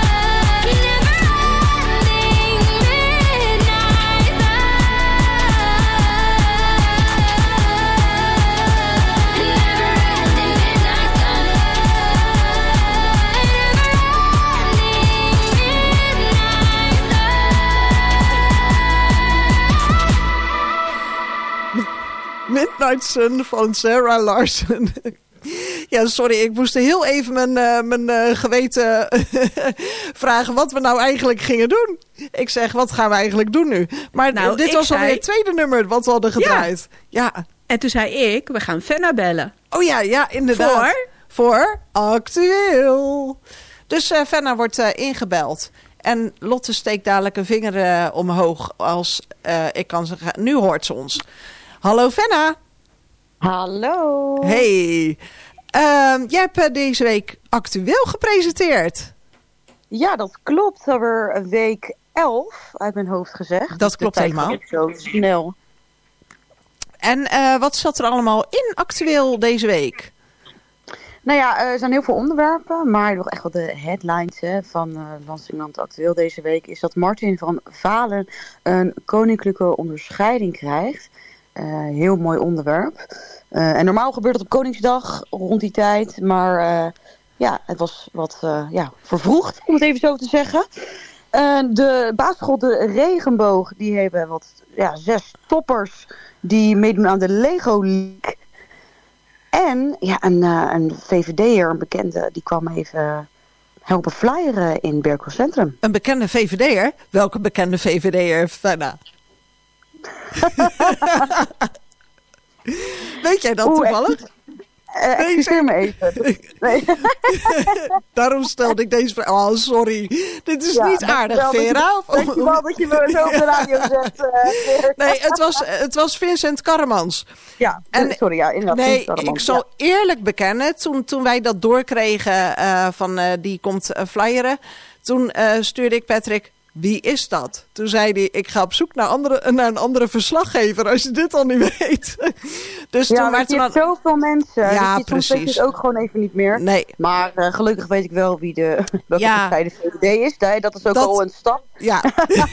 sun. Never-ending midnight sun. Midnight Sun van Sarah Larsen. Ja, sorry, ik moest heel even mijn geweten vragen wat we nou eigenlijk gingen doen. Ik zeg, wat gaan we eigenlijk doen nu? Maar dit was alweer het tweede nummer wat we hadden gedraaid. Ja. En toen zei ik, we gaan Fenna bellen. Oh ja, inderdaad. Voor Actueel. Dus Fenna wordt ingebeld. En Lotte steekt dadelijk een vinger omhoog als ik kan zeggen, nu hoort ze ons. Hallo Fenna. Hallo. Hey. Jij hebt deze week Actueel gepresenteerd. Ja, dat klopt. Alweer week 11 uit mijn hoofd gezegd. Dat klopt helemaal. Zo snel. En wat zat er allemaal in Actueel deze week? Nou ja, er zijn heel veel onderwerpen, maar nog echt wel de headlines van Lansingland Actueel deze week is dat Martin van Valen een koninklijke onderscheiding krijgt. Heel mooi onderwerp. En normaal gebeurt dat op Koningsdag rond die tijd, maar het was wat vervroegd, om het even zo te zeggen. De basisschool De Regenboog, die hebben 6 toppers die meedoen aan de Lego League. En een VVD'er, een bekende, die kwam even helpen flyeren in Berkel Centrum. Een bekende VVD'er? Welke bekende VVD'er, Fenna? Weet jij dat toevallig? Excuseer me even. Nee. Daarom stelde ik deze vraag. Oh, sorry. Dit is niet aardig, Vera. Dankjewel dat je me zo op de radio zet. Nee, het was Vincent Karremans. Ja, sorry. Ja, inderdaad. Nee, ik zal eerlijk bekennen. Toen wij dat doorkregen van die komt flyeren. Toen stuurde ik Patrick... Wie is dat? Toen zei hij, ik ga op zoek naar een andere verslaggever als je dit al niet weet. Dus je hebt zoveel mensen. Ja, dus precies. Soms weet je het ook gewoon even niet meer. Nee. Maar gelukkig weet ik wel welke partij de VVD is. Dat is ook al een stap. Ja,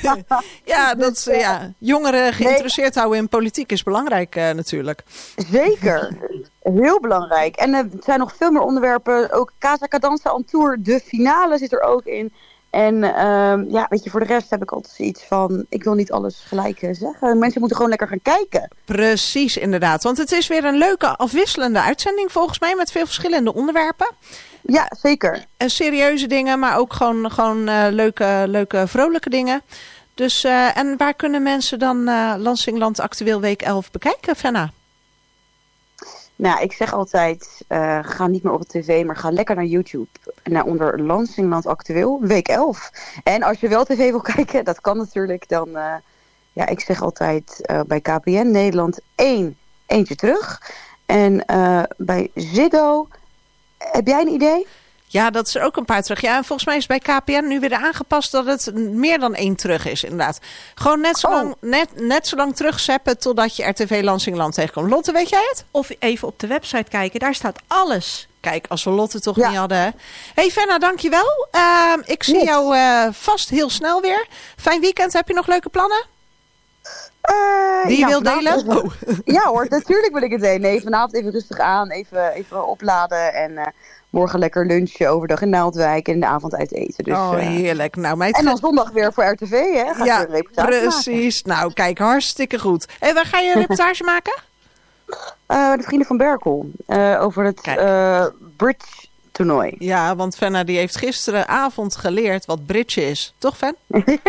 jongeren geïnteresseerd houden in politiek is belangrijk natuurlijk. Zeker. Heel belangrijk. En er zijn nog veel meer onderwerpen. Ook Casa Cadanza on Tour. De finale zit er ook in. En voor de rest heb ik altijd zoiets van... ik wil niet alles gelijk zeggen. Mensen moeten gewoon lekker gaan kijken. Precies, inderdaad. Want het is weer een leuke afwisselende uitzending volgens mij... met veel verschillende onderwerpen. Ja, zeker. En serieuze dingen, maar ook gewoon leuke, vrolijke dingen. Dus, en waar kunnen mensen dan Lansingland Actueel week 11 bekijken, Fenna? Nou, ik zeg altijd, ga niet meer op de tv, maar ga lekker naar YouTube. Onder Lansingland Actueel, week 11. En als je wel tv wil kijken, dat kan natuurlijk, dan... ik zeg altijd bij KPN Nederland eentje terug. En bij Ziggo, heb jij een idee? Ja, dat is er ook een paar terug. Ja, en volgens mij is bij KPN nu weer aangepast dat het meer dan 1 terug is, inderdaad. Gewoon net zo lang terugzeppen totdat je RTV Lansingland tegenkomt. Lotte, weet jij het? Of even op de website kijken, daar staat alles. Kijk, als we Lotte toch niet hadden. Hè? Hey Fenna, dankjewel. Ik zie jou vast heel snel weer. Fijn weekend. Heb je nog leuke plannen? Die je wil delen? Ja hoor, natuurlijk wil ik het delen. Nee, vanavond even rustig aan. Even opladen en... morgen lekker lunchen overdag in Naaldwijk en in de avond uit eten. Dus, heerlijk. Nou, en dan zondag weer voor RTV, hè? Ga een reportage precies. Maken. Nou, kijk, hartstikke goed. En waar ga je een reportage maken? De Vrienden van Berkel. Over het bridge-toernooi. Ja, want Fenna die heeft gisteravond geleerd wat bridge is. Toch, Fen?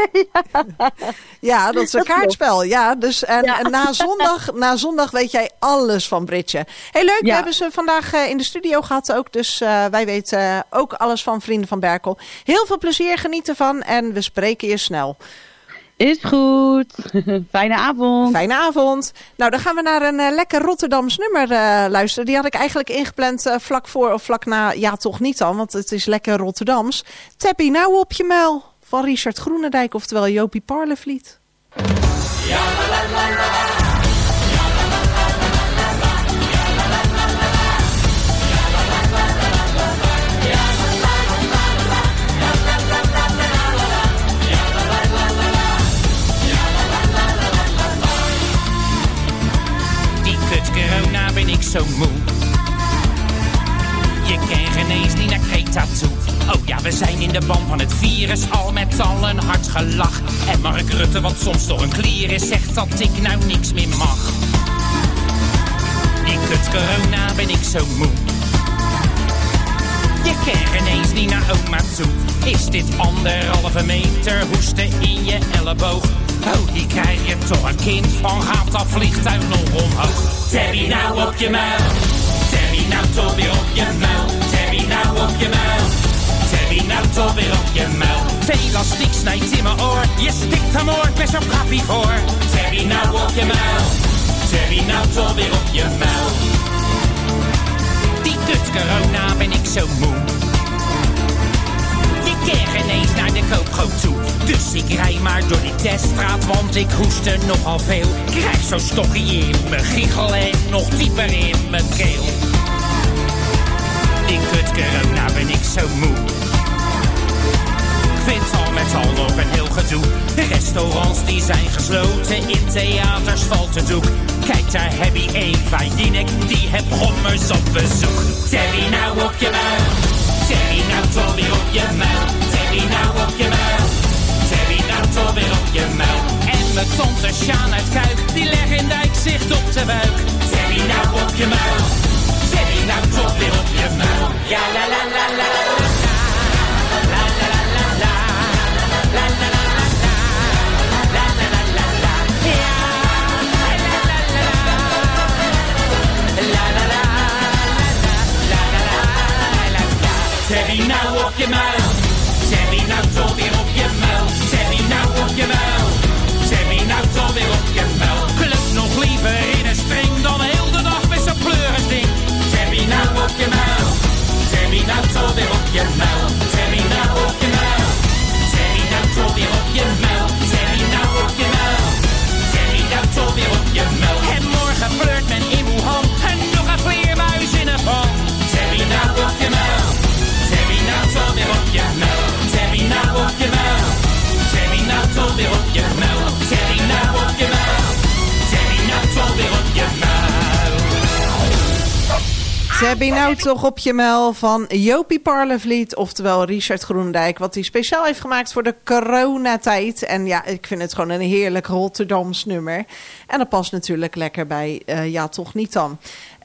Ja, dat is een kaartspel. Ja, dus, en na zondag weet jij alles van bridgen. Heel leuk, we hebben ze vandaag in de studio gehad ook. Dus wij weten ook alles van Vrienden van Berkel. Heel veel plezier, geniet ervan en we spreken je snel. Is goed. Fijne avond. Fijne avond. Nou, dan gaan we naar een lekker Rotterdams nummer luisteren. Die had ik eigenlijk ingepland vlak voor of vlak na. Ja, toch niet dan, want het is lekker Rotterdams. Tappie nou op je muil. Van Richard Groenendijk, oftewel Jopie Parlevliet. Ja, la, la, la, la. Corona ben ik zo moe. Je kan geen eens niet naar Kreta toe. Oh ja, we zijn in de ban van het virus, al met al een hard gelach. En Mark Rutte, wat soms door een klier is, zegt dat ik nou niks meer mag. Die kut corona ben ik zo moe. Je kan ineens niet naar oma toe. Is dit 1,5 meter hoesten in je elleboog? Oh, die krijg je toch een kind van. Gaat dat vliegtuig nog omhoog? Terry nou op je muil. Terry nou toch weer op je muil. Terry nou op je muil. Terry nou toch weer op je muil. Veel elastiek snijdt in mijn oor. Je stikt hem oor, best op kappie voor. Terry nou op je muil. Terry nou toch weer op je muil. Die kut corona ben ik zo moe. Je kan ineens naar de koopgoot toe. Dus ik rij maar door die teststraat, want ik hoestte nogal veel. Krijg zo'n stokkie in mijn giegel en nog dieper in mijn keel. Die kut corona ben ik zo moe. Ik vind al met al nog een heel gedoe. De restaurants die zijn gesloten, in theaters valt het doek. Kijk, daar heb je één vriendin, die heb gommers op bezoek. Terry nou op je muil. Terry nou toch weer op je muil. Terry nou op je muil. Terry nou toch weer op je muil. En mijn tante Sjaan uit Kuik, die legt in dijk zicht op de buik. Terry nou op je muil. Terry nou toch weer op je muil. Ja la la la la. La la la la la. La la la la la. La la la la la. Ja. La la la la la. La la la la la. Terry nou op je muil. Terry nou toch weer op je muil. Terry nou op je muil. Terry nou toch weer op je muil. Club nog liever in een string dan heel de dag met zo'n pleuris ding. Terry nou op je muil. Terry nou toch weer op je muil. Terry nou op je muil. Terry nou toch weer op je muil. Terry nou op je muil. Terry nou toch weer op je muil. En morgen flirt men in Wuhan. En nog een vleermuis in een pan. Terry nou op je muil. Terry nou toch weer op je muil. Terry nou op je muil. Terry nou toch weer op je muil. Terry nou op je muil. Terry nou toch weer op je muil. Terry nou toch op je muil van Jopie Parlevliet, oftewel Richard Groenendijk, wat hij speciaal heeft gemaakt voor de coronatijd. En ja, ik vind het gewoon een heerlijk Rotterdams nummer. En dat past natuurlijk lekker bij Ja Toch Niet Dan.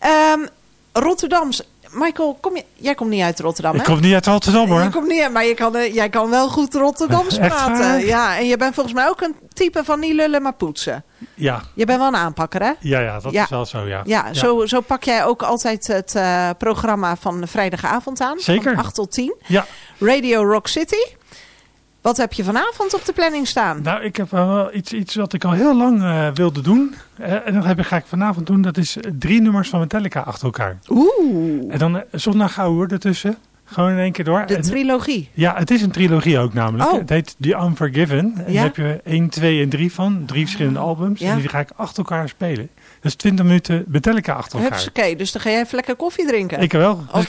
Rotterdams. Michael, jij komt niet uit Rotterdam, hè? Ik kom niet uit Rotterdam, hoor. Je komt niet, maar jij kan wel goed Rotterdams praten. Ja, en je bent volgens mij ook een type van niet lullen, maar poetsen. Ja. Je bent wel een aanpakker, hè? Ja, dat is wel zo, ja. Ja, zo pak jij ook altijd het programma van de vrijdagavond aan. Zeker. Van 8 tot 10. Ja. Radio Rock City. Wat heb je vanavond op de planning staan? Nou, ik heb wel iets wat ik al heel lang wilde doen. En dat ga ik vanavond doen. Dat is 3 nummers van Metallica achter elkaar. Oeh. En dan zonder gauw ertussen. Gewoon in één keer door. De trilogie. Ja, het is een trilogie ook namelijk. Oh. Het heet The Unforgiven. En daar heb je 1, 2 en 3 van. 3 verschillende albums. Ja. En die ga ik achter elkaar spelen. Dus 20 minuten Metallica achter elkaar. Oké, dus dan ga jij even lekker koffie drinken. Ik wel. Of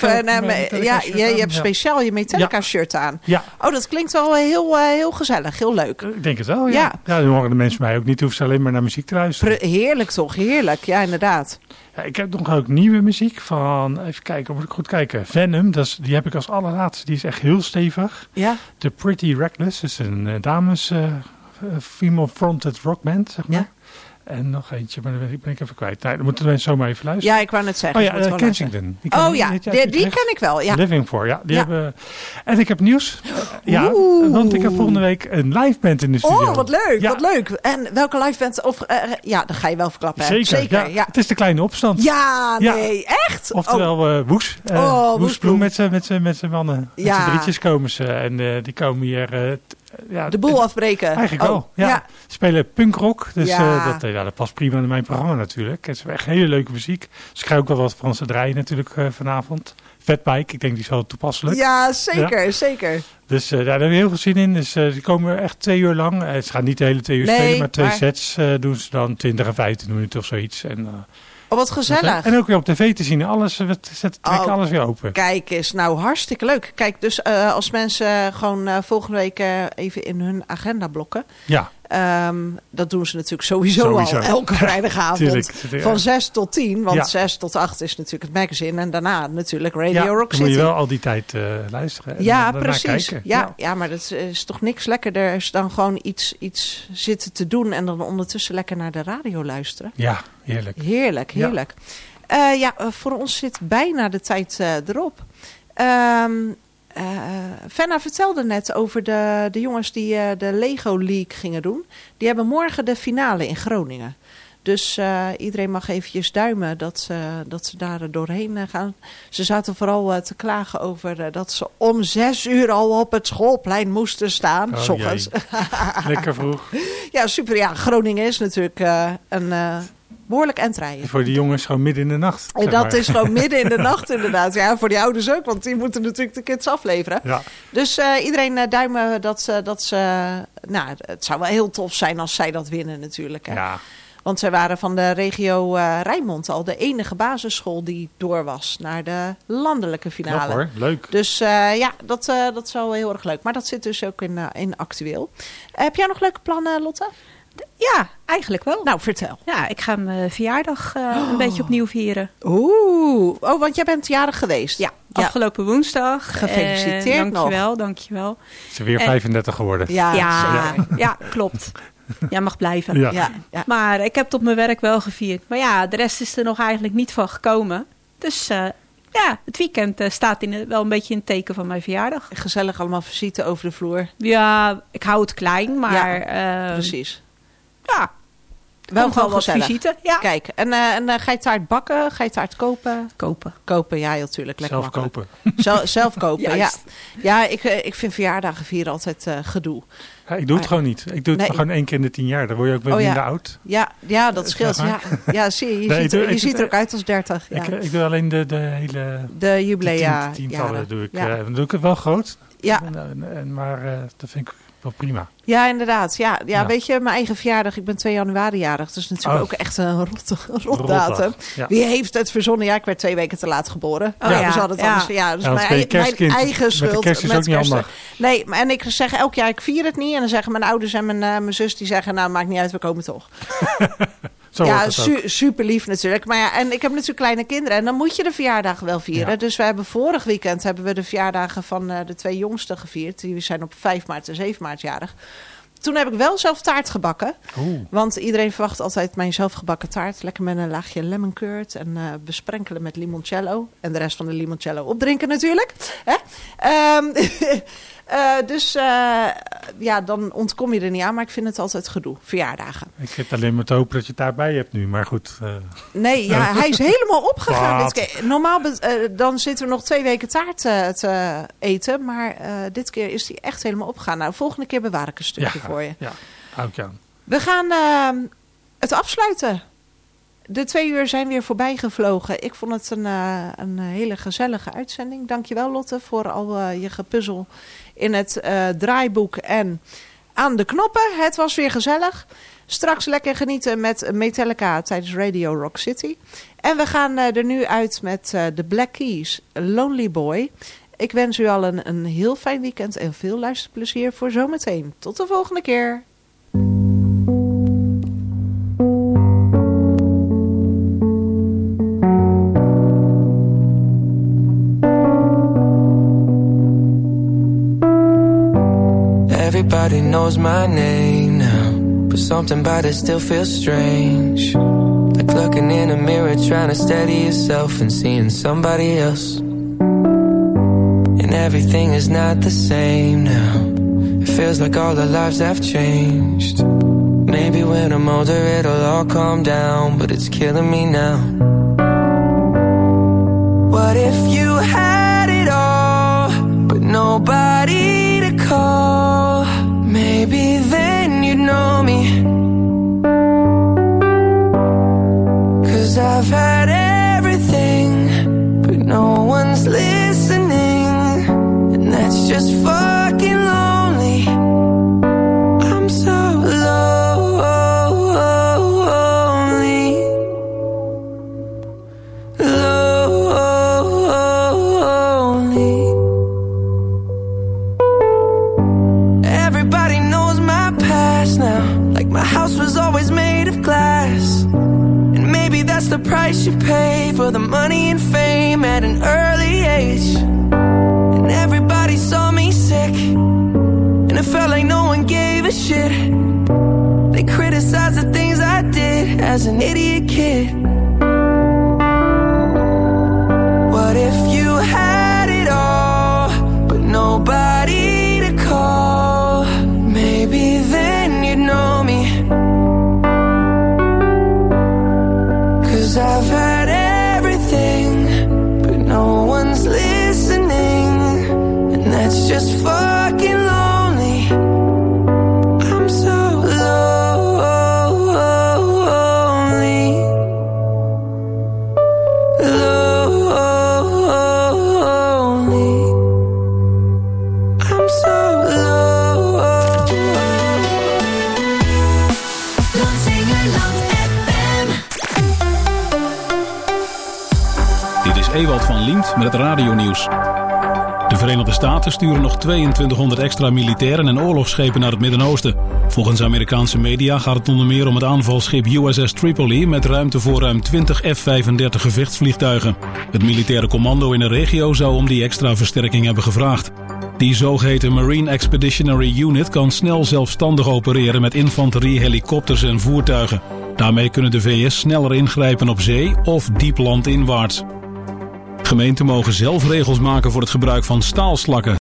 je hebt speciaal je Metallica shirt aan. Ja. Oh, dat klinkt wel heel gezellig. Heel leuk. Ik denk het wel, ja. Dan horen de mensen mij ook niet. Hoeven ze alleen maar naar muziek te luisteren. Heerlijk toch? Heerlijk. Ja, inderdaad. Ja, ik heb nog ook nieuwe muziek van, even kijken, moet ik goed kijken. Venom, die heb ik als allerlaatste. Die is echt heel stevig. Ja. The Pretty Reckless is een dames female fronted rockband, zeg maar. Ja. En nog eentje, maar dat ben ik even kwijt. Nou, dan moeten we zomaar even luisteren. Ja, ik wou net zeggen. Oh ja, Kensington. Die ken ik wel. Ja. Living For, ja. Die hebben, en ik heb nieuws. Want ik heb volgende week een live band in de studio. Oh, wat leuk, wat leuk. En welke live band? Dat ga je wel verklappen. Zeker. Ja. Het is de Kleine Opstand. Ja, nee, echt? Oftewel Woes. Woes Bloem met zijn mannen. Met z'n drietjes komen ze. En die komen hier... de boel afbreken. Eigenlijk wel, ja. Ze spelen punkrock, dus dat past prima in mijn programma natuurlijk. Het is echt hele leuke muziek. Ze krijgen ook wel wat Franse draaien natuurlijk vanavond. Fatbike, ik denk die is wel toepasselijk. Ja, zeker. Dus daar hebben we heel veel zin in. Dus die komen echt 2 uur lang. Ze gaan niet de hele 2 uur spelen, maar 2 sets doen ze dan 20 en 15 minuten of zoiets. En, wat gezellig. En ook weer op tv te zien. Alles, we trekken alles weer open. Kijk eens, nou hartstikke leuk. Kijk, dus als mensen gewoon volgende week even in hun agenda blokken. Ja. Dat doen ze natuurlijk sowieso. Al elke vrijdagavond. Tuurlijk, van 6 tot 10. Want 6 tot 8 is natuurlijk het magazine. En daarna natuurlijk Radio Rock City. Dan moet je wel al die tijd luisteren. En precies. Kijken. Ja, maar dat is toch niks lekkerder dan gewoon iets zitten te doen. En dan ondertussen lekker naar de radio luisteren. Ja, heerlijk. Heerlijk. Voor ons zit bijna de tijd erop. Fenna vertelde net over de jongens die de Lego League gingen doen. Die hebben morgen de finale in Groningen. Dus iedereen mag eventjes duimen dat ze daar doorheen gaan. Ze zaten vooral te klagen over dat ze om 6:00 al op het schoolplein moesten staan. 's ochtends. Lekker vroeg. Ja, super. Ja, Groningen is natuurlijk een behoorlijk endrijden. Voor die jongens gewoon midden in de nacht. En dat is gewoon midden in de nacht inderdaad. Ja, voor die ouders ook, want die moeten natuurlijk de kids afleveren. Ja. Dus iedereen duimen dat ze... Nou, het zou wel heel tof zijn als zij dat winnen natuurlijk. Hè? Ja. Want zij waren van de regio Rijnmond al de enige basisschool die door was naar de landelijke finale. Knap hoor, leuk. Dus dat is wel heel erg leuk. Maar dat zit dus ook in actueel. Heb jij nog leuke plannen, Lotte? Ja, eigenlijk wel. Nou, vertel. Ja, ik ga mijn verjaardag een beetje opnieuw vieren. Oeh, want jij bent jarig geweest. Ja, afgelopen woensdag. Gefeliciteerd nog. Dankjewel. Ze is weer 35 geworden. Ja, klopt. Jij mag blijven. Ja. Maar ik heb het op mijn werk wel gevierd. Maar ja, de rest is er nog eigenlijk niet van gekomen. Dus het weekend staat wel een beetje in het teken van mijn verjaardag. Gezellig allemaal visite over de vloer. Ja, ik hou het klein, maar... precies. Ja, wel gewoon wat visite. Ja. Kijk, en ga je taart bakken? Ga je taart kopen? Kopen, ja, heel tuurlijk. Lekker zelf makkelijk. kopen. Zelf kopen, ja. Ja, ik vind verjaardagen vieren altijd gedoe. Ja, ik doe het gewoon niet. Ik doe het gewoon 1 keer in de 10 jaar. Dan word je ook weer minder oud. Ja, dat scheelt. Ja, zie je. Je ziet er ook uit als 30. Ja. Ik doe alleen de hele... De jubilea. Tientallen doe ik. Dan doe ik het wel groot. Ja. Maar dat vind ik wel prima. Ja, inderdaad. Ja, weet je, mijn eigen verjaardag. Ik ben 2 januari jarig. Dus natuurlijk ook echt een rot datum. Ja. Wie heeft het verzonnen? Ja, ik werd 2 weken te laat geboren. Dus mijn eigen schuld. Met de kerst is ook niet handig. Nee, en ik zeg elk jaar, ik vier het niet. En dan zeggen mijn ouders en mijn zus, die zeggen, nou, maakt niet uit, we komen toch. Super lief natuurlijk. Maar en ik heb natuurlijk kleine kinderen. En dan moet je de verjaardagen wel vieren. Ja. Dus we hebben vorig weekend de verjaardagen van de 2 jongsten gevierd. Die zijn op 5 maart en 7 maart jarig. Toen heb ik wel zelf taart gebakken. Want iedereen verwacht altijd mijn zelfgebakken taart. Lekker met een laagje lemon curd. En besprenkelen met limoncello. En de rest van de limoncello opdrinken natuurlijk. Hè? Dan ontkom je er niet aan. Maar ik vind het altijd gedoe. Verjaardagen. Ik zit alleen maar te hopen dat je het daarbij hebt nu. Maar goed. Nee, hij is helemaal opgegaan. Normaal dan zitten we nog 2 weken taart te eten. Maar dit keer is hij echt helemaal opgegaan. Nou, volgende keer bewaar ik een stukje voor je. Ja, hou ik aan. We gaan het afsluiten. De 2 uur zijn weer voorbij gevlogen. Ik vond het een hele gezellige uitzending. Dankjewel Lotte voor al je gepuzzel in het draaiboek en aan de knoppen. Het was weer gezellig. Straks lekker genieten met Metallica tijdens Radio Rock City. En we gaan er nu uit met de Black Keys, Lonely Boy. Ik wens u al een heel fijn weekend en veel luisterplezier voor zometeen. Tot de volgende keer. Everybody knows my name now, but something about it still feels strange. Like looking in a mirror, trying to steady yourself and seeing somebody else. And everything is not the same now. It feels like all our lives have changed. Maybe when I'm older it'll all calm down, but it's killing me now. What if you had it all, but nobody to call? Maybe then you'd know me. 'Cause I've had everything, but no one's listening. And that's just fucking lonely. I'm so lonely. Lonely. Everybody knows my past now. Like my house was always made of glass. And maybe that's the price you pay for the money and fame at an early age. And everybody saw me sick, and it felt like no one gave a shit. They criticized the things I did as an idiot kid. It's just fucking lonely. I'm so lonely. Lonely. I'm so lonely. Lansingerland FM. Dit is Ewald van Liemt met het radionieuws. De Verenigde Staten sturen nog 2200 extra militairen en oorlogsschepen naar het Midden-Oosten. Volgens Amerikaanse media gaat het onder meer om het aanvalsschip USS Tripoli met ruimte voor ruim 20 F-35 gevechtsvliegtuigen. Het militaire commando in de regio zou om die extra versterking hebben gevraagd. Die zogeheten Marine Expeditionary Unit kan snel zelfstandig opereren met infanterie, helikopters en voertuigen. Daarmee kunnen de VS sneller ingrijpen op zee of diep landinwaarts. Gemeenten mogen zelf regels maken voor het gebruik van staalslakken.